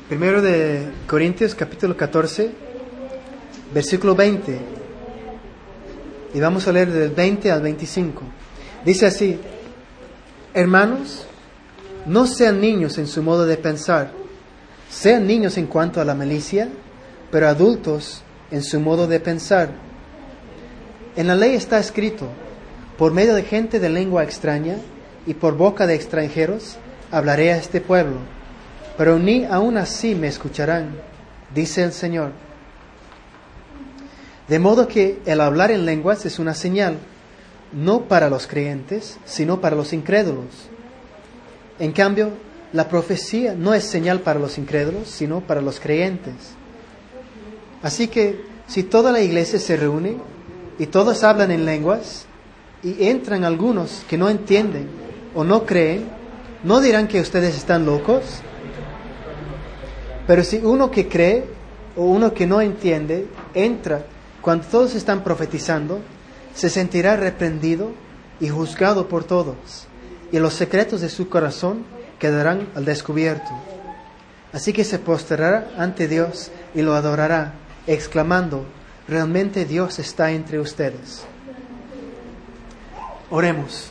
Primero de Corintios, capítulo 14, versículo 20. Y vamos a leer del 20 al 25. Dice así: hermanos, no sean niños en su modo de pensar. Sean niños en cuanto a la malicia, pero adultos en su modo de pensar. En la ley está escrito: por medio de gente de lengua extraña y por boca de extranjeros hablaré a este pueblo, pero ni aun así me escucharán, dice el Señor. De modo que el hablar en lenguas es una señal, no para los creyentes, sino para los incrédulos. En cambio, la profecía no es señal para los incrédulos, sino para los creyentes. Así que, si toda la iglesia se reúne y todos hablan en lenguas, y entran algunos que no entienden o no creen, ¿no dirán que ustedes están locos? Pero si uno que cree o uno que no entiende entra cuando todos están profetizando, se sentirá reprendido y juzgado por todos, y los secretos de su corazón quedarán al descubierto. Así que se postrará ante Dios y lo adorará, exclamando: realmente Dios está entre ustedes. Oremos.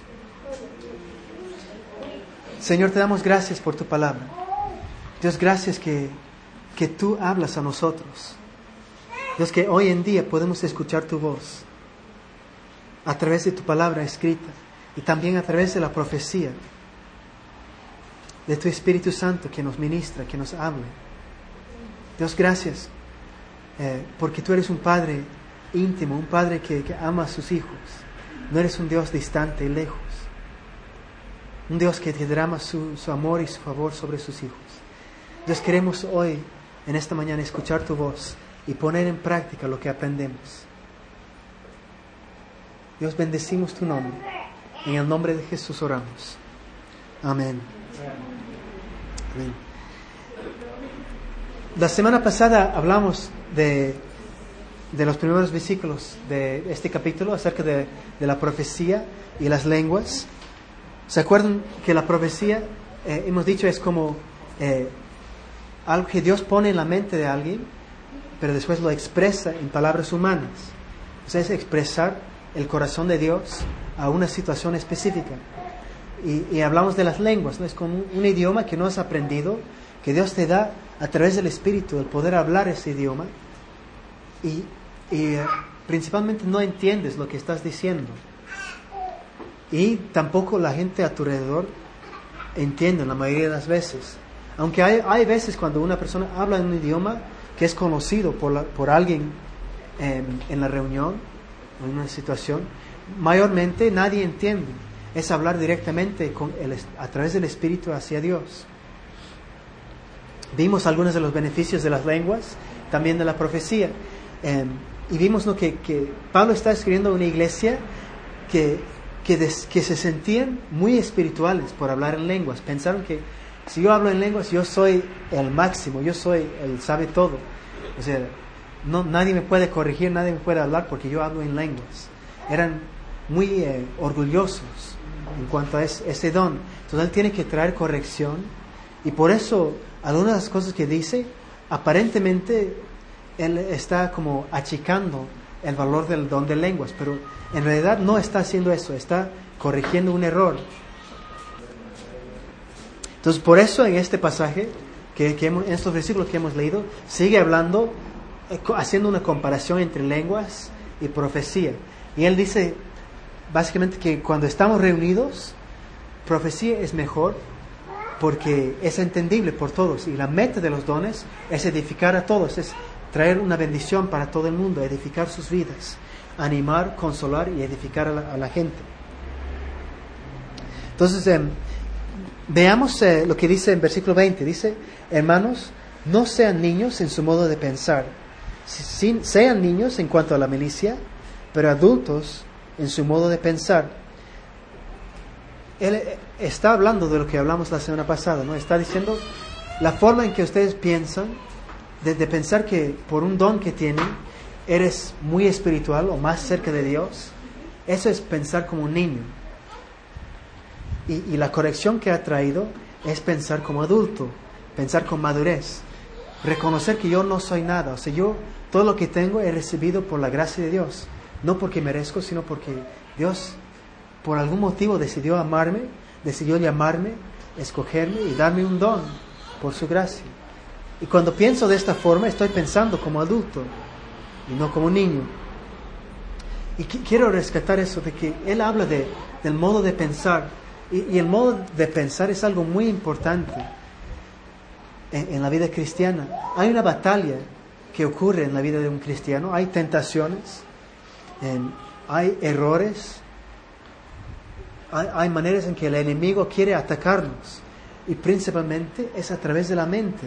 Señor, te damos gracias por tu palabra. Dios, gracias que tú hablas a nosotros. Dios, que hoy en día podemos escuchar tu voz a través de tu palabra escrita y también a través de la profecía de tu Espíritu Santo que nos ministra, que nos habla. Dios, gracias porque tú eres un Padre íntimo, un Padre que ama a sus hijos. No eres un Dios distante y lejos. Un Dios que derrama su amor y su favor sobre sus hijos. Dios, queremos hoy, en esta mañana, escuchar tu voz y poner en práctica lo que aprendemos. Dios, bendecimos tu nombre. En el nombre de Jesús oramos. Amén. Amén. La semana pasada hablamos de los primeros versículos de este capítulo acerca de la profecía y las lenguas. ¿Se acuerdan que la profecía, hemos dicho, es como algo que Dios pone en la mente de alguien, pero después lo expresa en palabras humanas? O sea, es expresar el corazón de Dios a una situación específica. Y hablamos de las lenguas, ¿no? Es como un idioma que no has aprendido, que Dios te da a través del Espíritu el poder hablar ese idioma, y principalmente no entiendes lo que estás diciendo. Y tampoco la gente a tu alrededor entiende la mayoría de las veces. Aunque hay veces cuando una persona habla en un idioma que es conocido por alguien en la reunión o en una situación, mayormente nadie entiende. Es hablar directamente a través del Espíritu hacia Dios. Vimos algunos de los beneficios de las lenguas, también de la profecía. Y vimos que Pablo está escribiendo a una iglesia que se sentían muy espirituales por hablar en lenguas. Pensaron que si yo hablo en lenguas, yo soy el máximo, yo soy el sabe todo. O sea, nadie me puede corregir, nadie me puede hablar porque yo hablo en lenguas. Eran muy orgullosos en cuanto a ese don. Entonces él tiene que traer corrección, y por eso algunas de las cosas que dice, aparentemente él está como achicando el valor del don de lenguas, pero en realidad no está haciendo eso, está corrigiendo un error. Entonces, por eso en este pasaje, en estos versículos que hemos leído, sigue hablando, haciendo una comparación entre lenguas y profecía. Y él dice básicamente que cuando estamos reunidos, profecía es mejor porque es entendible por todos, y la meta de los dones es edificar a todos, es traer una bendición para todo el mundo, edificar sus vidas, animar, consolar y edificar a la gente. Entonces, veamos lo que dice en versículo 20. Dice: hermanos, no sean niños en su modo de pensar. Sean niños en cuanto a la malicia, pero adultos en su modo de pensar. Él está hablando de lo que hablamos la semana pasada, ¿no? Está diciendo la forma en que ustedes piensan, de pensar que por un don que tienen eres muy espiritual o más cerca de Dios. Eso es pensar como un niño. Y la corrección que ha traído es pensar como adulto, pensar con madurez, reconocer que yo no soy nada. O sea, yo todo lo que tengo he recibido por la gracia de Dios. No porque merezco, sino porque Dios por algún motivo decidió amarme, decidió llamarme, escogerme y darme un don por su gracia. Y cuando pienso de esta forma, estoy pensando como adulto y no como niño. Y quiero rescatar eso de que él habla del modo de pensar. Y el modo de pensar es algo muy importante en la vida cristiana. Hay una batalla que ocurre en la vida de un cristiano. Hay tentaciones, hay errores, hay maneras en que el enemigo quiere atacarnos. Y principalmente es a través de la mente.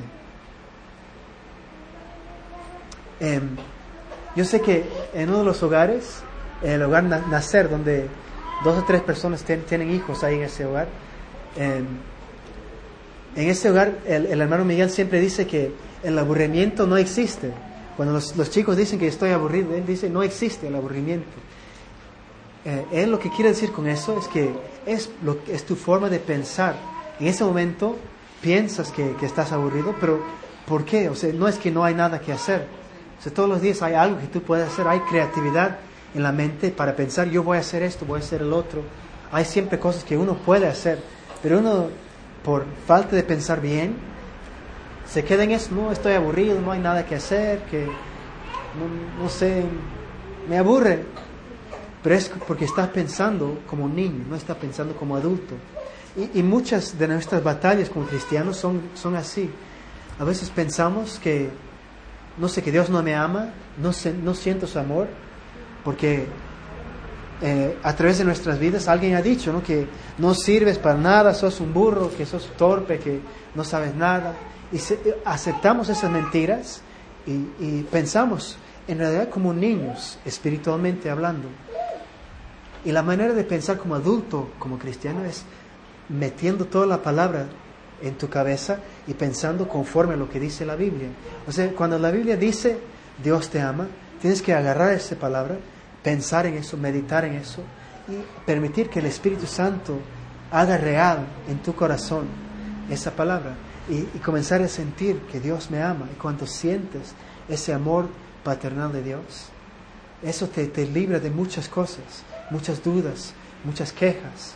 Yo sé que en uno de los hogares, en el hogar Nacer, donde 2 o 3 personas tienen hijos ahí en ese hogar, en ese hogar el hermano Miguel siempre dice que el aburrimiento no existe. Cuando los chicos dicen que estoy aburrido, él dice no existe el aburrimiento. Él lo que quiere decir con eso es que es tu forma de pensar. En ese momento piensas que estás aburrido, pero ¿por qué? O sea, no es que no hay nada que hacer. O sea, todos los días hay algo que tú puedes hacer, hay creatividad en la mente para pensar, yo voy a hacer esto, voy a hacer el otro. Hay siempre cosas que uno puede hacer, pero uno, por falta de pensar bien, se queda en eso, no, estoy aburrido, no hay nada que hacer, que no sé, me aburre. Pero es porque estás pensando como un niño, no estás pensando como adulto. Y muchas de nuestras batallas como cristianos son así. A veces pensamos que, no sé, que Dios no me ama, no siento su amor, porque a través de nuestras vidas alguien ha dicho, ¿no?, que no sirves para nada, sos un burro, que sos torpe, que no sabes nada. Y aceptamos esas mentiras y pensamos en realidad como niños, espiritualmente hablando. Y la manera de pensar como adulto, como cristiano, es metiendo toda la palabra en tu cabeza y pensando conforme a lo que dice la Biblia. O sea, cuando la Biblia dice Dios te ama, tienes que agarrar esa palabra, pensar en eso, meditar en eso y permitir que el Espíritu Santo haga real en tu corazón esa palabra y comenzar a sentir que Dios me ama. Y cuando sientes ese amor paternal de Dios, eso te libra de muchas cosas, muchas dudas, muchas quejas.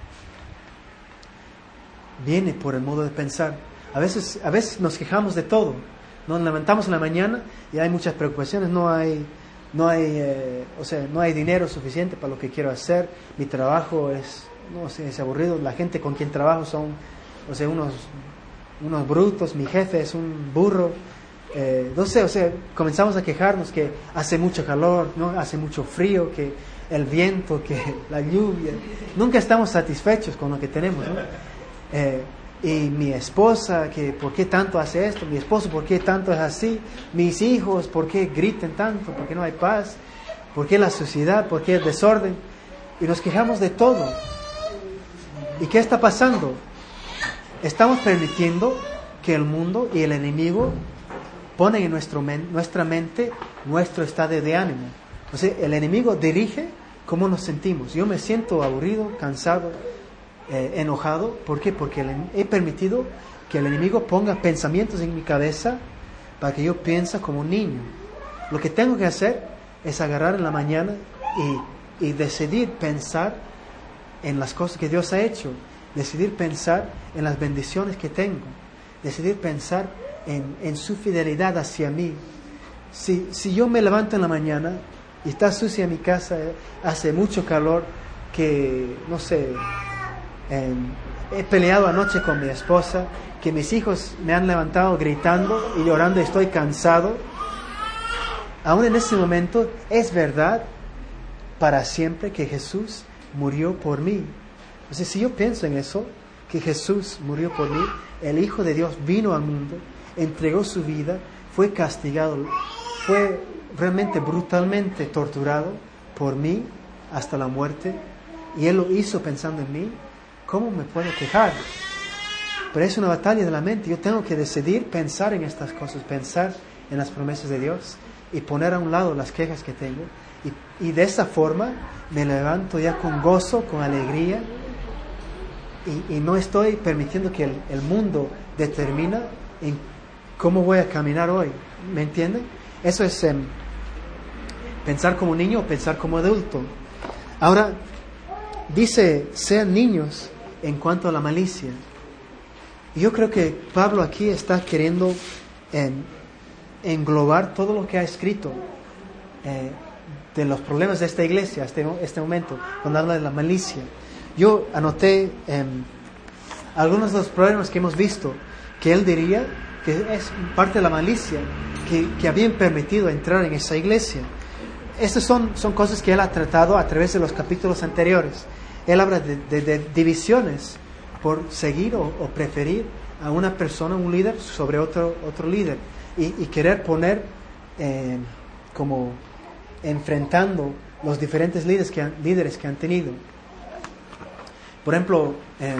Viene por el modo de pensar. A veces nos quejamos de todo. Nos levantamos en la mañana y hay muchas preocupaciones. No hay dinero suficiente para lo que quiero hacer. Mi trabajo es aburrido. La gente con quien trabajo son, unos brutos. Mi jefe es un burro. Comenzamos a quejarnos que hace mucho calor, ¿no? Hace mucho frío, que el viento, que la lluvia. Nunca estamos satisfechos con lo que tenemos, ¿no? Y mi esposa, que ¿por qué tanto hace esto? Mi esposo, ¿por qué tanto es así? Mis hijos, ¿por qué gritan tanto? ¿Por qué no hay paz? ¿Por qué la suciedad? ¿Por qué el desorden? Y nos quejamos de todo. ¿Y qué está pasando? Estamos permitiendo que el mundo y el enemigo ponen en nuestra mente nuestro estado de ánimo. O sea, el enemigo dirige cómo nos sentimos. Yo me siento aburrido, cansado, enojado. ¿Por qué? Porque he permitido que el enemigo ponga pensamientos en mi cabeza para que yo piense como un niño. Lo que tengo que hacer es agarrar en la mañana y decidir pensar en las cosas que Dios ha hecho, decidir pensar en las bendiciones que tengo, decidir pensar en su fidelidad hacia mí. Si yo me levanto en la mañana y está sucia mi casa, hace mucho calor, que no sé, he peleado anoche con mi esposa, que mis hijos me han levantado gritando y llorando y estoy cansado, aún en ese momento es verdad para siempre que Jesús murió por mí. O sea, si yo pienso en eso, que Jesús murió por mí, el Hijo de Dios vino al mundo, entregó su vida, fue castigado, fue realmente brutalmente torturado por mí hasta la muerte, y Él lo hizo pensando en mí, ¿cómo me puedo quejar? Pero es una batalla de la mente. Yo tengo que decidir pensar en estas cosas, pensar en las promesas de Dios y poner a un lado las quejas que tengo, y de esa forma me levanto ya con gozo, con alegría, y no estoy permitiendo que el mundo determina ¿cómo voy a caminar hoy? ¿Me entiende? Eso es pensar como niño o pensar como adulto. Ahora, dice, sean niños en cuanto a la malicia. Y yo creo que Pablo aquí está queriendo englobar todo lo que ha escrito de los problemas de esta iglesia, este momento, cuando habla de la malicia. Yo anoté algunos de los problemas que hemos visto, que él diría que es parte de la malicia que habían permitido entrar en esa iglesia. Estas son cosas que él ha tratado a través de los capítulos anteriores. Él habla de divisiones por seguir o preferir a una persona, un líder, sobre otro líder. Y querer poner como enfrentando los diferentes líderes que han tenido. Por ejemplo,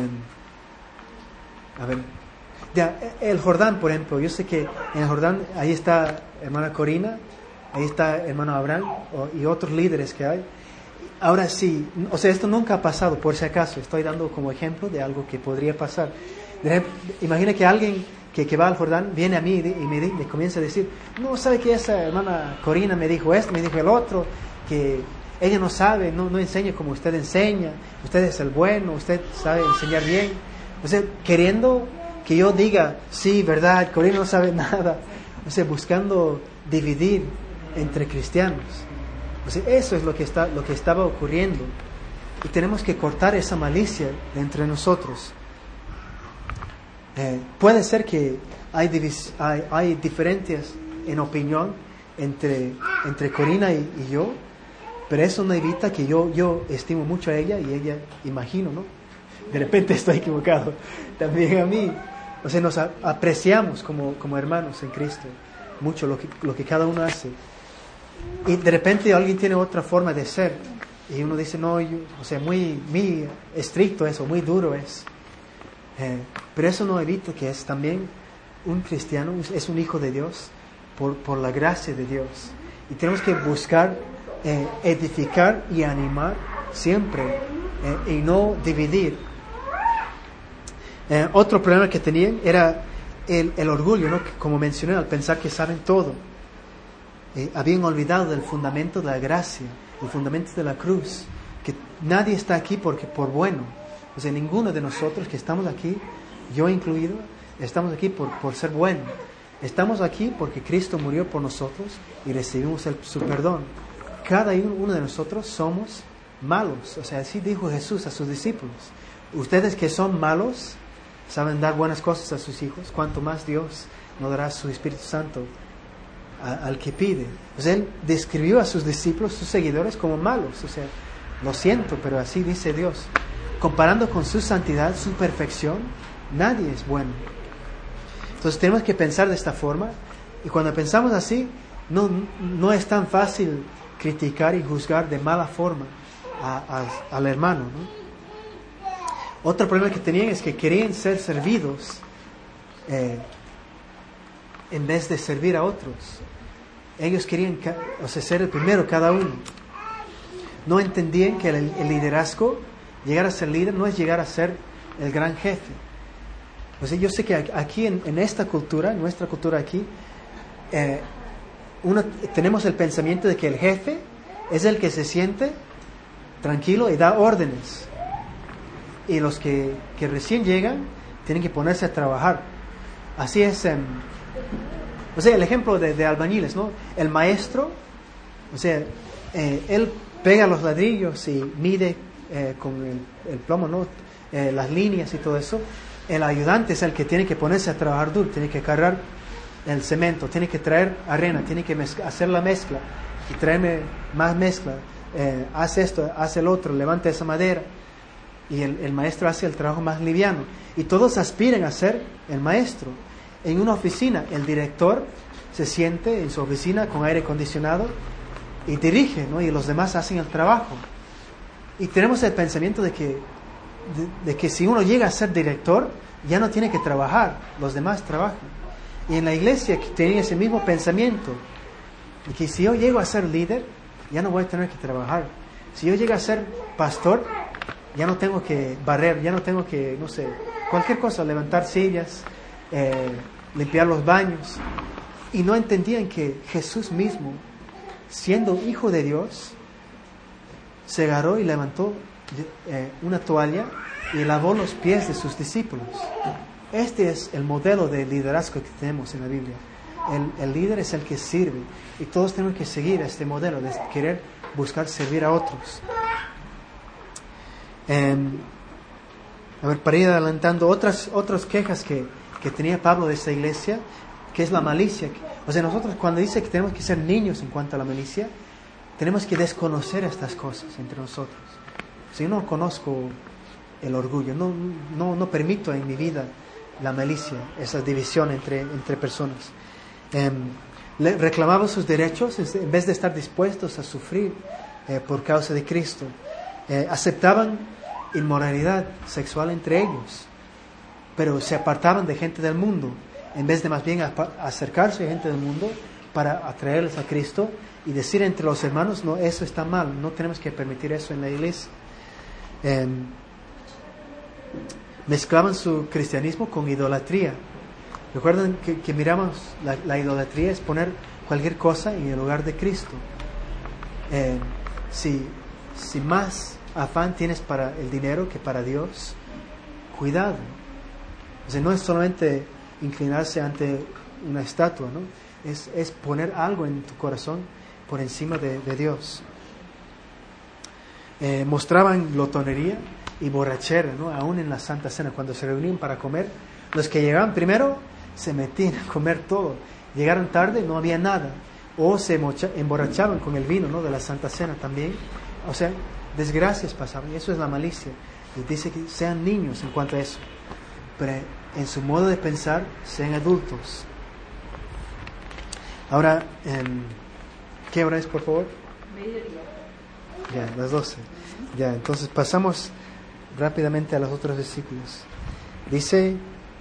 el Jordán, por ejemplo. Yo sé que en el Jordán, ahí está hermana Corina, ahí está hermano Abraham y otros líderes que hay. Ahora sí, o sea, esto nunca ha pasado, por si acaso. Estoy dando como ejemplo de algo que podría pasar. Imagina que alguien que va al Jordán viene a mí y me comienza a decir, no, ¿sabe que esa hermana Corina me dijo esto, me dijo el otro? Que ella no sabe, no enseña como usted enseña, usted es el bueno, usted sabe enseñar bien. O sea, queriendo que yo diga, sí, verdad, Corina no sabe nada. O sea, buscando dividir entre cristianos. O sea, eso es lo que estaba ocurriendo. Y tenemos que cortar esa malicia de entre nosotros. Puede ser que hay diferencias en opinión entre Corina y yo, pero eso no evita que yo estimo mucho a ella y ella, imagino, ¿no? De repente estoy equivocado, también a mí. O sea, nos apreciamos como hermanos en Cristo, mucho lo que cada uno hace. Y de repente alguien tiene otra forma de ser, y uno dice, no, o sea, muy estricto eso, muy duro es. Pero eso no evita que es también un cristiano, es un hijo de Dios por la gracia de Dios. Y tenemos que buscar edificar y animar siempre y no dividir. Otro problema que tenían era el orgullo, ¿no? Como mencioné, al pensar que saben todo. Habían olvidado del fundamento de la gracia, el fundamento de la cruz, que nadie está aquí por bueno. O sea, ninguno de nosotros que estamos aquí, yo incluido, estamos aquí por ser bueno. Estamos aquí porque Cristo murió por nosotros y recibimos su perdón. Cada uno de nosotros somos malos. O sea, así dijo Jesús a sus discípulos. Ustedes que son malos, saben dar buenas cosas a sus hijos, cuanto más Dios nos dará su Espíritu Santo al que pide. O sea, Él describió a sus discípulos, sus seguidores, como malos. O sea, lo siento, pero así dice Dios. Comparando con su santidad, su perfección, nadie es bueno. Entonces tenemos que pensar de esta forma, y cuando pensamos así, no es tan fácil criticar y juzgar de mala forma al hermano, ¿no? Otro problema que tenían es que querían ser servidos en vez de servir a otros. Ellos querían ser el primero cada uno. No entendían que el liderazgo, llegar a ser líder, no es llegar a ser el gran jefe. O sea, yo sé que aquí en esta cultura, en nuestra cultura aquí, tenemos el pensamiento de que el jefe es el que se siente tranquilo y da órdenes. Y los que recién llegan tienen que ponerse a trabajar. Así es. O sea, el ejemplo de albañiles, ¿no? El maestro, o sea, él pega los ladrillos y mide con el plomo, ¿no? Las líneas y todo eso. El ayudante es el que tiene que ponerse a trabajar duro, tiene que cargar el cemento, tiene que traer arena, tiene que hacer la mezcla y traerme más mezcla. Hace esto, hace el otro, levanta esa madera. Y el maestro hace el trabajo más liviano. Y todos aspiran a ser el maestro. En una oficina, el director se siente en su oficina con aire acondicionado y dirige, ¿no? Y los demás hacen el trabajo. Y tenemos el pensamiento de que si uno llega a ser director, ya no tiene que trabajar, los demás trabajan. Y en la iglesia tenía ese mismo pensamiento, de que si yo llego a ser líder, ya no voy a tener que trabajar. Si yo llego a ser pastor, ya no tengo que barrer, ya no tengo que, no sé, cualquier cosa, levantar sillas, limpiar los baños. Y no entendían que Jesús mismo, siendo hijo de Dios, se agarró y levantó una toalla y lavó los pies de sus discípulos. Este es el modelo de liderazgo que tenemos en la Biblia. El líder es el que sirve, y todos tenemos que seguir este modelo de querer buscar servir a otros. A ver, para ir adelantando, otras quejas que tenía Pablo de esta iglesia, que es la malicia. O sea, nosotros cuando dice que tenemos que ser niños en cuanto a la malicia, tenemos que desconocer estas cosas entre nosotros. Si yo no conozco el orgullo, no permito en mi vida la malicia, esa división entre personas. Le reclamaban sus derechos en vez de estar dispuestos a sufrir por causa de Cristo. Aceptaban inmoralidad sexual entre ellos, pero se apartaban de gente del mundo en vez de más bien acercarse a gente del mundo para atraerles a Cristo y decir entre los hermanos: no, eso está mal, no tenemos que permitir eso en la iglesia. Mezclaban su cristianismo con idolatría. Recuerden que miramos la idolatría es poner cualquier cosa en el lugar de Cristo. Si más afán tienes para el dinero que para Dios, cuidado. O sea, no es solamente inclinarse ante una estatua, ¿no? Es poner algo en tu corazón por encima de Dios. Mostraban glotonería y borrachera, ¿no? Aún en la Santa Cena, cuando se reunían para comer, los que llegaban primero se metían a comer todo. Llegaron tarde, no había nada. O se emborrachaban con el vino, ¿no? De la Santa Cena también. O sea, desgracias pasaban, y eso es la malicia. Y dice que sean niños en cuanto a eso, pero en su modo de pensar sean adultos. Ahora, ¿qué hora es, por favor? Mediodía. Ya, las 12. Ya, entonces pasamos rápidamente a los otros versículos. Dice,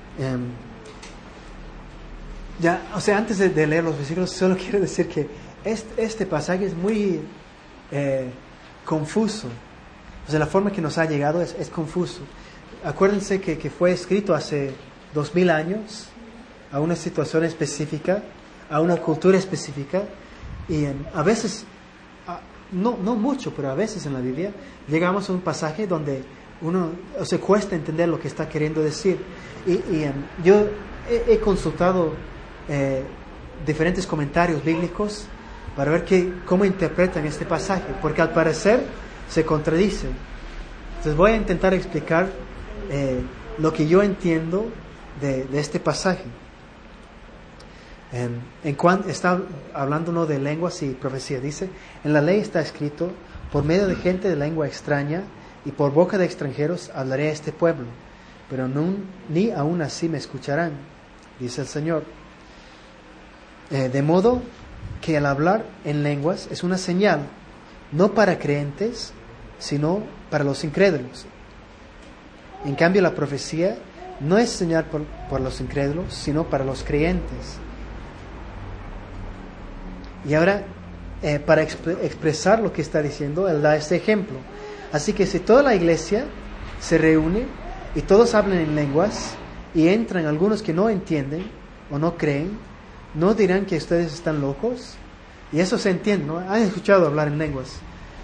o sea, antes de leer los versículos, solo quiero decir que este pasaje es muy confuso. O sea, la forma que nos ha llegado es confuso. Acuérdense que fue escrito hace 2000 años a una situación específica, a una cultura específica, y a veces, no mucho, pero a veces en la Biblia llegamos a un pasaje donde se cuesta entender lo que está queriendo decir. Yo he consultado diferentes comentarios bíblicos para ver cómo interpretan este pasaje, porque al parecer se contradice. Entonces voy a intentar explicar lo que yo entiendo de este pasaje. Está hablando de lenguas y profecía. Dice: en la ley está escrito: por medio de gente de lengua extraña y por boca de extranjeros hablaré a este pueblo, pero ni aún así me escucharán, dice el Señor. De modo que el hablar en lenguas es una señal, no para creyentes, sino para los incrédulos. En cambio, la profecía no es señal por los incrédulos, sino para los creyentes. Y ahora, para expresar lo que está diciendo, él da este ejemplo. Así que si toda la iglesia se reúne y todos hablan en lenguas y entran algunos que no entienden o no creen, ¿no dirán que ustedes están locos? Y eso se entiende, ¿no? Han escuchado hablar en lenguas.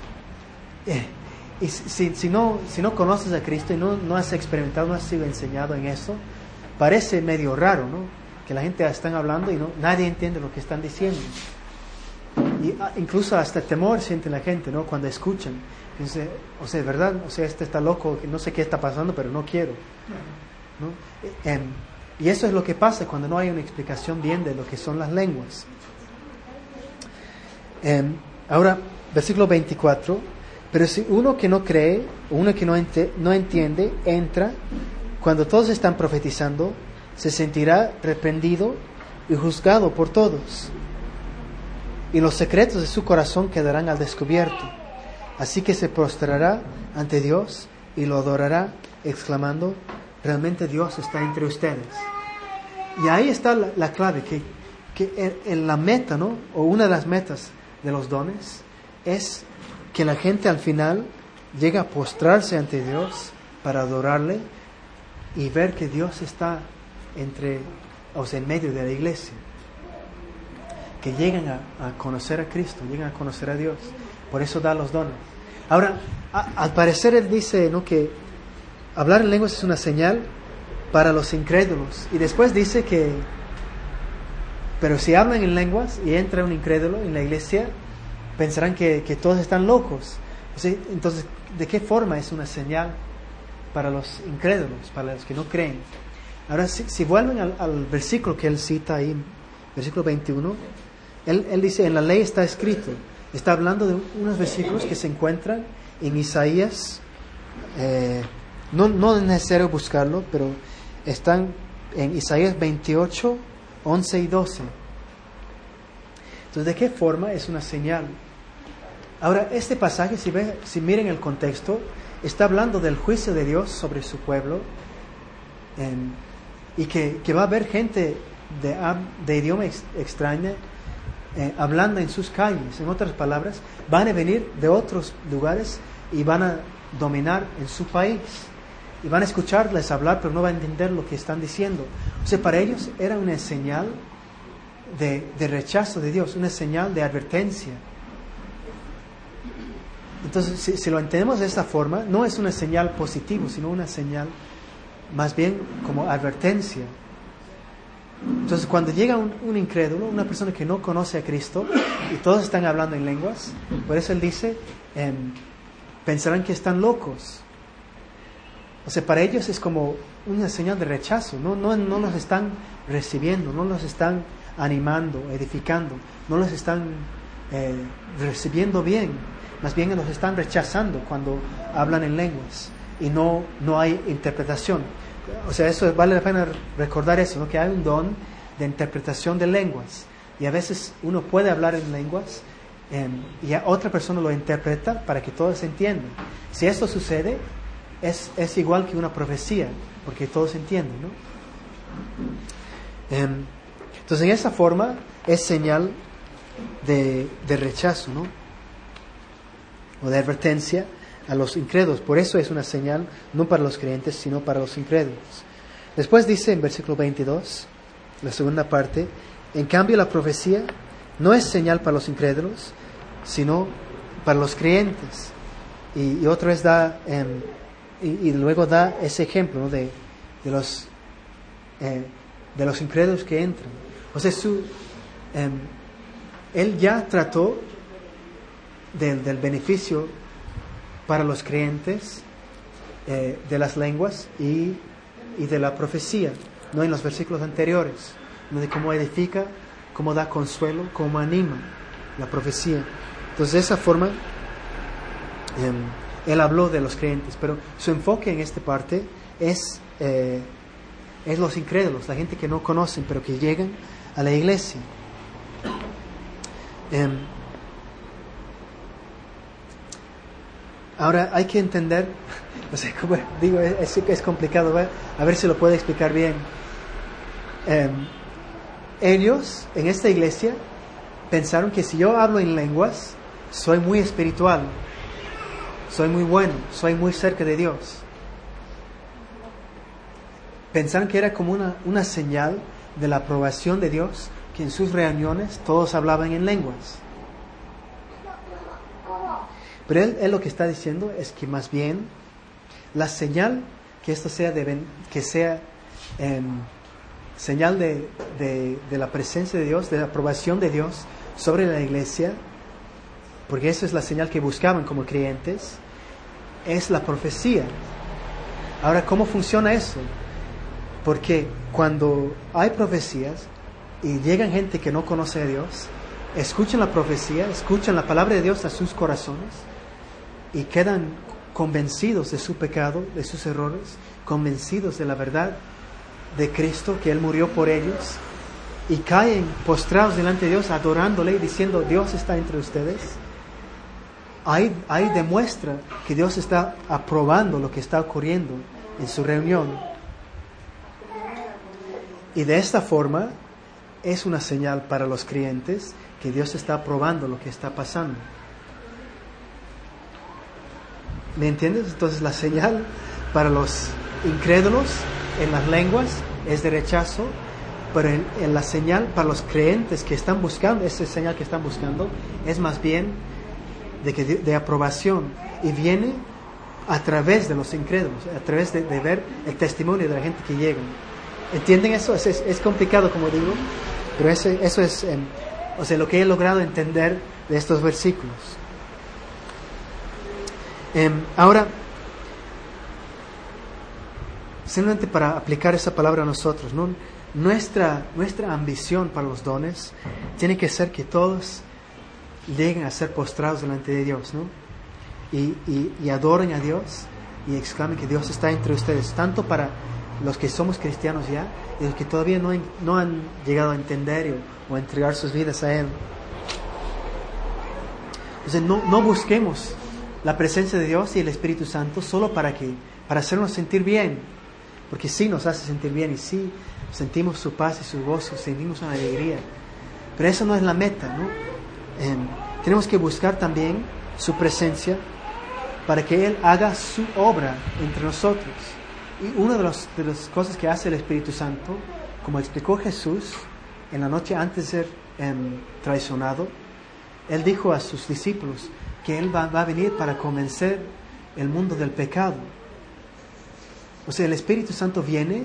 Y si no conoces a Cristo y no has experimentado, no has sido enseñado en eso, parece medio raro, ¿no? Que la gente están hablando y nadie entiende lo que están diciendo. Y incluso hasta temor siente la gente, ¿no? Cuando escuchan. Dice, o sea, ¿verdad? O sea, este está loco, no sé qué está pasando, pero no quiero, ¿no? Y eso es lo que pasa cuando no hay una explicación bien de lo que son las lenguas. Ahora, versículo 24. Pero si uno que no cree, o uno que no entiende, entra, cuando todos están profetizando, se sentirá reprendido y juzgado por todos. Y los secretos de su corazón quedarán al descubierto. Así que se prostrará ante Dios y lo adorará, exclamando: realmente Dios está entre ustedes. Y ahí está la clave, que en la meta, ¿no? O una de las metas de los dones es que la gente al final llegue a postrarse ante Dios para adorarle y ver que Dios está entre o sea, en medio de la iglesia, que llegan a conocer a Cristo, llegan a conocer a Dios. Por eso da los dones. Ahora, al parecer él dice, ¿no?, que hablar en lenguas es una señal para los incrédulos. Y después dice que, pero si hablan en lenguas y entra un incrédulo en la iglesia, pensarán que todos están locos. Entonces, ¿de qué forma es una señal para los incrédulos, para los que no creen? Ahora, si vuelven al versículo que él cita ahí, versículo 21, él dice, en la ley está escrito. Está hablando de unos versículos que se encuentran en Isaías. No es necesario buscarlo, pero están en Isaías 28, 11 y 12. Entonces, ¿de qué forma es una señal? Ahora, este pasaje, si miren el contexto, está hablando del juicio de Dios sobre su pueblo, y que va a haber gente de idioma extraña hablando en sus calles. En otras palabras, van a venir de otros lugares y van a dominar en su país. Y van a escucharles hablar, pero no van a entender lo que están diciendo. O sea, para ellos era una señal de rechazo de Dios, una señal de advertencia. Entonces, si lo entendemos de esta forma, no es una señal positiva, sino una señal más bien como advertencia. Entonces, cuando llega un incrédulo, una persona que no conoce a Cristo, y todos están hablando en lenguas, por eso él dice, pensarán que están locos. O sea, para ellos es como una señal de rechazo. No los están recibiendo, no los están animando, edificando, no los están recibiendo bien. Más bien los están rechazando cuando hablan en lenguas y no hay interpretación. O sea, eso vale la pena recordar eso, ¿no?, que hay un don de interpretación de lenguas. Y a veces uno puede hablar en lenguas y a otra persona lo interpreta para que todos entiendan. Si esto sucede, es igual que una profecía, porque todos entienden, ¿no? Entonces, en esa forma es señal de rechazo, ¿no?, o de advertencia a los incrédulos. Por eso es una señal no para los creyentes, sino para los incrédulos. Después dice en versículo 22, la segunda parte, en cambio la profecía no es señal para los incrédulos, sino para los creyentes. Y otra vez y luego da ese ejemplo, ¿no?, de los incrédulos que entran. O sea, él ya trató del beneficio para los creyentes de las lenguas y de la profecía, no en los versículos anteriores, ¿no?, de cómo edifica, cómo da consuelo, cómo anima la profecía. Entonces, de esa forma él habló de los creyentes, pero su enfoque en esta parte es los incrédulos, la gente que no conocen pero que llegan a la iglesia. Ahora hay que entender, no sé, como digo, es complicado, ¿verdad? A ver si lo puedo explicar bien. Ellos en esta iglesia pensaron que si yo hablo en lenguas, soy muy espiritual, soy muy bueno, soy muy cerca de Dios. Pensaron que era como una señal de la aprobación de Dios, que en sus reuniones todos hablaban en lenguas. Pero él lo que está diciendo es que más bien la señal, que esto sea señal de la presencia de Dios, de la aprobación de Dios sobre la iglesia, porque esa es la señal que buscaban como creyentes, es la profecía. Ahora, ¿cómo funciona eso? Porque cuando hay profecías y llegan gente que no conoce a Dios, escuchan la profecía, escuchan la palabra de Dios a sus corazones y quedan convencidos de su pecado, de sus errores, convencidos de la verdad de Cristo, que Él murió por ellos, y caen postrados delante de Dios, adorándole y diciendo, Dios está entre ustedes. Ahí demuestra que Dios está aprobando lo que está ocurriendo en su reunión. Y de esta forma es una señal para los creyentes que Dios está aprobando lo que está pasando. ¿Me entiendes? Entonces la señal para los incrédulos en las lenguas es de rechazo, Pero en la señal para los creyentes que están buscando, esa señal que están buscando, es más bien de aprobación, y viene a través de los incrédulos, a través de ver el testimonio de la gente que llega. ¿Entienden eso? Es complicado, como digo, pero eso es lo que he logrado entender de estos versículos. Ahora, simplemente para aplicar esa palabra a nosotros, ¿no? Nuestra ambición para los dones tiene que ser que todos lleguen a ser postrados delante de Dios, ¿no? Y adoren a Dios y exclamen que Dios está entre ustedes, tanto para los que somos cristianos ya y los que todavía no han llegado a entender o a entregar sus vidas a Él. Entonces no busquemos la presencia de Dios y el Espíritu Santo solo para hacernos sentir bien, porque sí nos hace sentir bien y sí sentimos su paz y su gozo, sentimos una alegría, pero eso no es la meta, ¿no? Tenemos que buscar también su presencia para que Él haga su obra entre nosotros. Y una de las cosas que hace el Espíritu Santo, como explicó Jesús en la noche antes de ser traicionado, Él dijo a sus discípulos que Él va a venir para convencer el mundo del pecado. O sea, el Espíritu Santo viene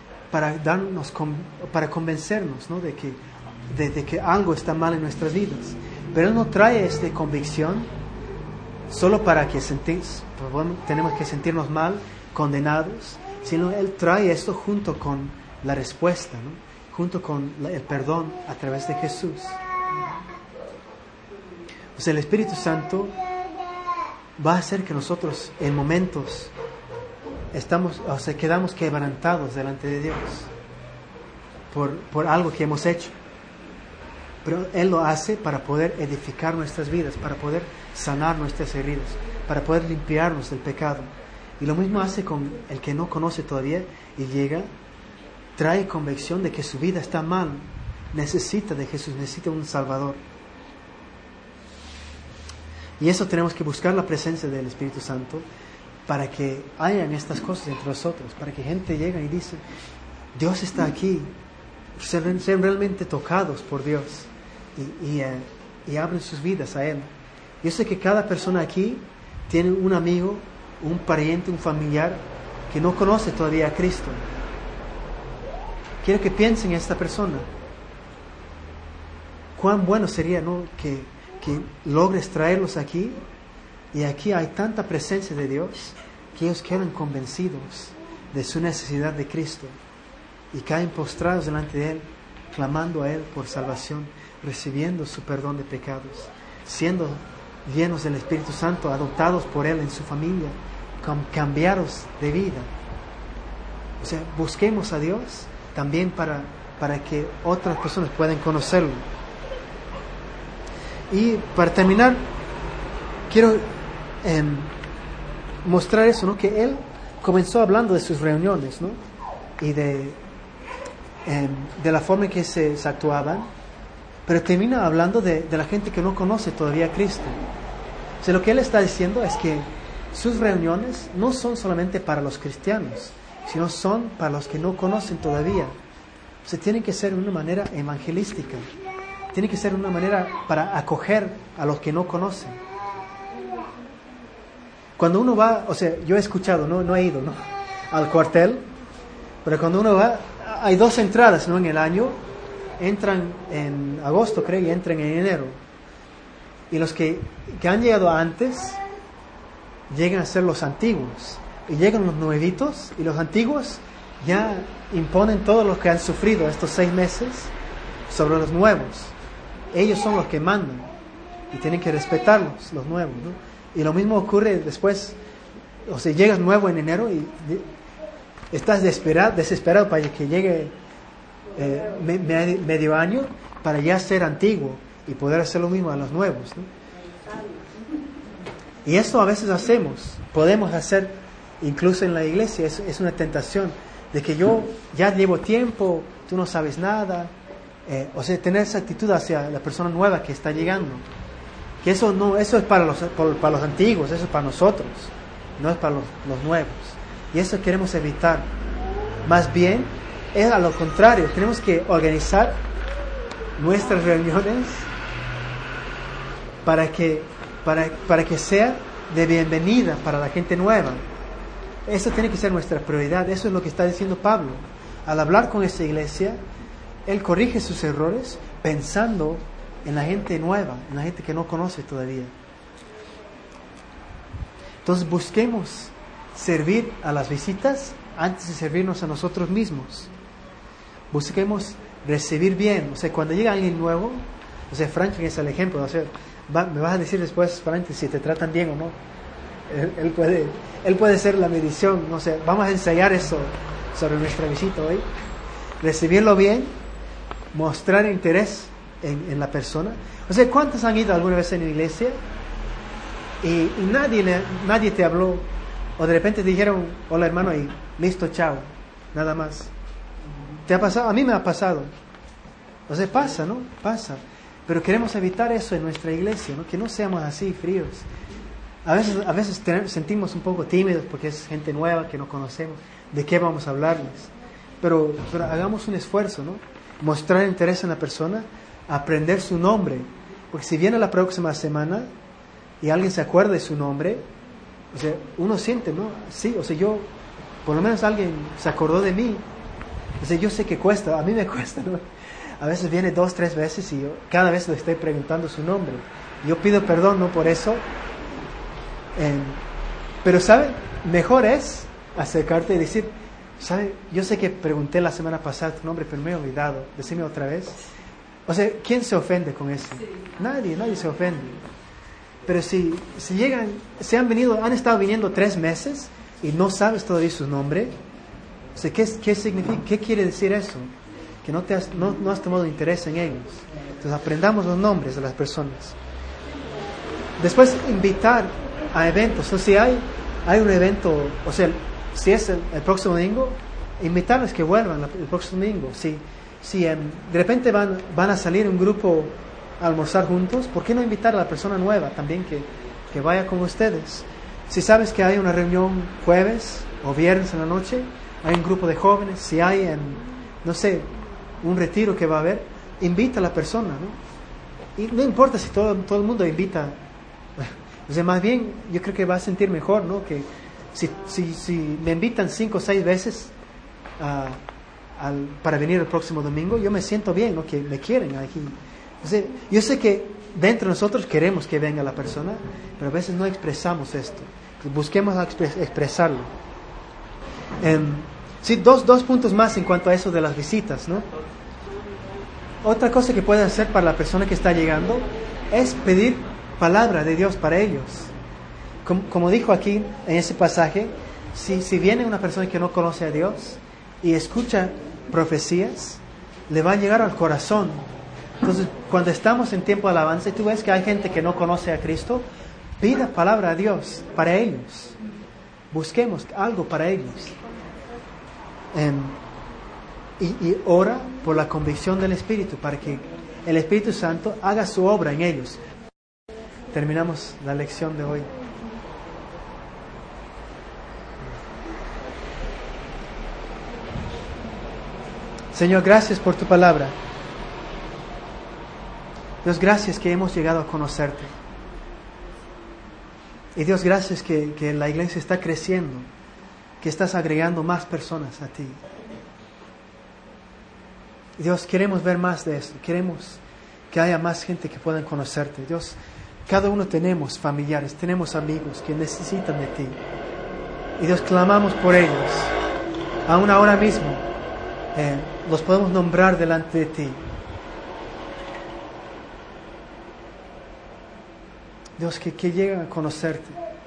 para convencernos, ¿no? de que algo está mal en nuestras vidas. Pero Él no trae esta convicción solo para que tenemos que sentirnos mal, condenados, sino Él trae esto junto con la respuesta, ¿no? Junto con el perdón a través de Jesús. O sea, el Espíritu Santo va a hacer que nosotros en momentos quedamos quebrantados delante de Dios por algo que hemos hecho. Pero Él lo hace para poder edificar nuestras vidas, para poder sanar nuestras heridas, para poder limpiarnos del pecado. Y lo mismo hace con el que no conoce todavía y llega, trae convicción de que su vida está mal, necesita de Jesús, necesita un Salvador. Y eso tenemos que buscar la presencia del Espíritu Santo para que hayan estas cosas entre nosotros, para que gente llegue y dice, Dios está aquí, sean realmente tocados por Dios y abren sus vidas a Él. Yo sé que cada persona aquí tiene un amigo, un pariente, un familiar que no conoce todavía a Cristo. Quiero que piensen en esta persona. Cuán bueno sería, ¿no?, que logres traerlos aquí, y aquí hay tanta presencia de Dios que ellos quedan convencidos de su necesidad de Cristo y caen postrados delante de Él, clamando a Él por salvación, recibiendo su perdón de pecados, siendo llenos del Espíritu Santo, adoptados por Él en su familia, cambiados de vida. O sea, busquemos a Dios también para que otras personas puedan conocerlo. Y para terminar, quiero mostrar eso, ¿no? Que Él comenzó hablando de sus reuniones, ¿no? Y de la forma en que se actuaban, pero termina hablando de la gente que no conoce todavía a Cristo. O sea, lo que Él está diciendo es que sus reuniones no son solamente para los cristianos, sino son para los que no conocen todavía. O sea, tienen que ser de una manera evangelística, tiene que ser una manera para acoger a los que no conocen. Cuando uno va, o sea, yo he escuchado, no he ido, ¿no?, al cuartel, pero cuando uno va, hay 2 entradas, ¿no?, en el año. Entran en agosto, creo, y entran en enero. Y los que han llegado antes llegan a ser los antiguos, y llegan los nuevitos, y los antiguos ya imponen todo lo que han sufrido estos 6 meses sobre los nuevos. Ellos son los que mandan y tienen que respetarlos, los nuevos, ¿no? Y lo mismo ocurre después. O sea, llegas nuevo en enero y estás desesperado para que llegue medio año para ya ser antiguo y poder hacer lo mismo a los nuevos, ¿no? Y esto a veces podemos hacer incluso en la iglesia. Es una tentación de que yo ya llevo tiempo, tú no sabes nada. O sea, tener esa actitud hacia la persona nueva que está llegando, que eso es para los antiguos, eso es para nosotros, no es para los nuevos, y eso queremos evitar. Más bien es a lo contrario. Tenemos que organizar nuestras reuniones para que sea de bienvenida para la gente nueva. Eso tiene que ser nuestra prioridad. Eso es lo que está diciendo Pablo. Al hablar con esta iglesia, él corrige sus errores pensando en la gente nueva, en la gente que no conoce todavía. Entonces busquemos servir a las visitas antes de servirnos a nosotros mismos. Busquemos recibir bien. O sea, cuando llega alguien nuevo, o sea, Franklin es el ejemplo. O sea, me vas a decir después, Franklin, si te tratan bien o no. Él puede ser la medición. No sé, vamos a ensayar eso sobre nuestra visita hoy. Recibirlo bien, mostrar interés en la persona. O sea, ¿cuántos han ido alguna vez en la iglesia y nadie te habló, o de repente te dijeron hola hermano y listo, chao, nada más? ¿Te ha pasado? A mí me ha pasado. O sea, pasa, ¿no? Pasa. Pero queremos evitar eso en nuestra iglesia, ¿no? Que no seamos así fríos. A veces sentimos un poco tímidos porque es gente nueva que no conocemos. ¿De qué vamos a hablarles? Pero hagamos un esfuerzo, ¿no? Mostrar interés en la persona, aprender su nombre. Porque si viene la próxima semana y alguien se acuerda de su nombre, o sea, uno siente, ¿no? Sí, o sea, por lo menos alguien se acordó de mí. O sea, yo sé que cuesta, a mí me cuesta, ¿no? A veces viene 2, 3 veces y yo cada vez le estoy preguntando su nombre. Yo pido perdón, ¿no? Por eso. Pero, ¿sabe? Mejor es acercarte y decir, ¿sabe? Yo sé que pregunté la semana pasada tu nombre, pero me he olvidado. Decime otra vez. O sea, ¿quién se ofende con eso? Nadie se ofende. Pero si llegan, han estado viniendo 3 meses y no sabes todavía su nombre, o sea, ¿qué significa? ¿Qué quiere decir eso? Que no has tomado interés en ellos. Entonces aprendamos los nombres de las personas. Después, invitar a eventos. O sea, si hay un evento, o sea, si es el próximo domingo, invitarles que vuelvan el próximo domingo. Si de repente van a salir un grupo a almorzar juntos, ¿por qué no invitar a la persona nueva también que vaya con ustedes? Si sabes que hay una reunión jueves o viernes en la noche, hay un grupo de jóvenes, si hay, no sé, un retiro que va a haber, invita a la persona, ¿no? Y no importa si todo el mundo invita. O sea, más bien yo creo que va a sentir mejor, ¿no? Que si me invitan 5 o 6 veces para venir el próximo domingo, yo me siento bien, ¿no? Que me quieren aquí. O sea, yo sé que dentro de nosotros queremos que venga la persona, pero a veces no expresamos esto. Busquemos expresarlo. Sí, dos puntos más en cuanto a eso de las visitas, ¿no? Otra cosa que puedes hacer para la persona que está llegando es pedir palabra de Dios para ellos. Como dijo aquí en ese pasaje, si viene una persona que no conoce a Dios y escucha profecías, le va a llegar al corazón. Entonces, cuando estamos en tiempo de alabanza y tú ves que hay gente que no conoce a Cristo, pida palabra a Dios para ellos. Busquemos algo para ellos. Y ora por la convicción del Espíritu, para que el Espíritu Santo haga su obra en ellos. Terminamos la lección de hoy. Señor, gracias por tu palabra. Dios, gracias que hemos llegado a conocerte. Y Dios, gracias que la iglesia está creciendo, que estás agregando más personas a ti. Dios, queremos ver más de esto. Queremos que haya más gente que pueda conocerte. Dios, cada uno tenemos familiares, tenemos amigos que necesitan de ti. Y Dios, clamamos por ellos. Aún ahora mismo, los podemos nombrar delante de ti. Dios, que lleguen a conocerte.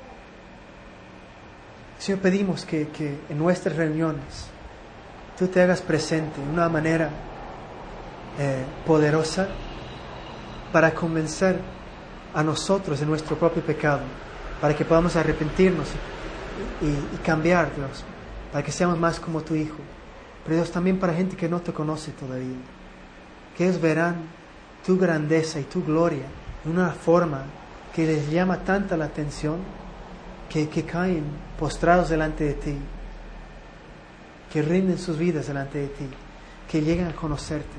Señor, pedimos que en nuestras reuniones tú te hagas presente de una manera poderosa para convencer a nosotros de nuestro propio pecado, para que podamos arrepentirnos y cambiar, Dios, para que seamos más como tu Hijo. Pero Dios, también para gente que no te conoce todavía, que ellos verán tu grandeza y tu gloria de una forma que les llama tanta la atención que caen postrados delante de ti. que rinden sus vidas delante de ti, que lleguen a conocerte.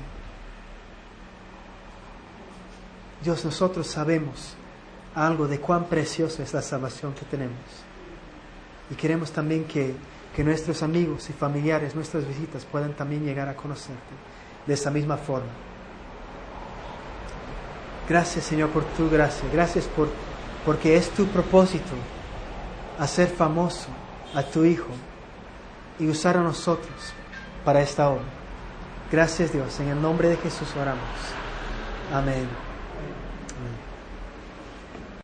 Dios, nosotros sabemos algo de cuán preciosa es la salvación que tenemos. Y queremos también que nuestros amigos y familiares, nuestras visitas puedan también llegar a conocerte de esa misma forma. Gracias, Señor, por tu gracia. Gracias porque es tu propósito hacer famoso a tu Hijo y usar a nosotros para esta obra. Gracias, Dios. En el nombre de Jesús oramos. Amén.